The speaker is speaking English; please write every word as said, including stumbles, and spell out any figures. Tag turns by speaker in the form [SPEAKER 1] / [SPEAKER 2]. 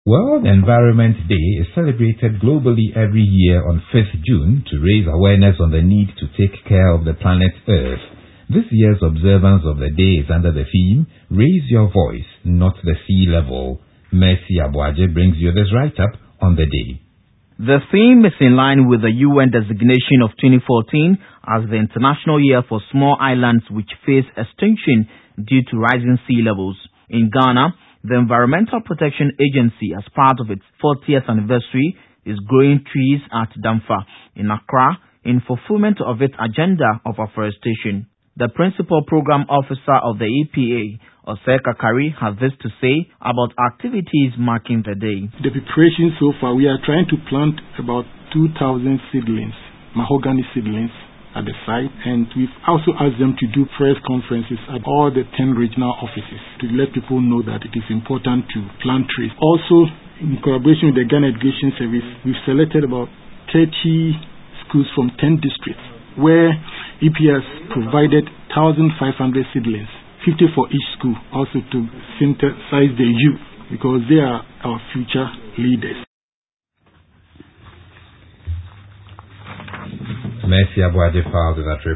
[SPEAKER 1] World Environment Day is celebrated globally every year on fifth June to raise awareness on the need to take care of the planet Earth. This year's observance of the day is under the theme, Raise Your Voice, Not the Sea Level. Mercy Abuaje brings you this write-up on the day.
[SPEAKER 2] The theme is in line with the U N designation of twenty fourteen as the International Year for Small Islands which face extinction due to rising sea levels. In Ghana, the Environmental Protection Agency, as part of its fortieth anniversary, is growing trees at Damfa in Accra in fulfillment of its agenda of afforestation. The Principal Program Officer of the E P A, Osei Kakari, has this to say about activities marking the day.
[SPEAKER 3] The preparation so far, we are trying to plant about two thousand seedlings, mahogany seedlings, at the site, and we've also asked them to do press conferences at all the ten regional offices to let people know that it is important to plant trees. Also, in collaboration with the Ghana Education Service, we've selected about thirty schools from ten districts where E P A has provided one thousand five hundred seedlings, fifty for each school, also to synthesize the youth because they are our future leaders.
[SPEAKER 1] Mercy Abuaje filed that report.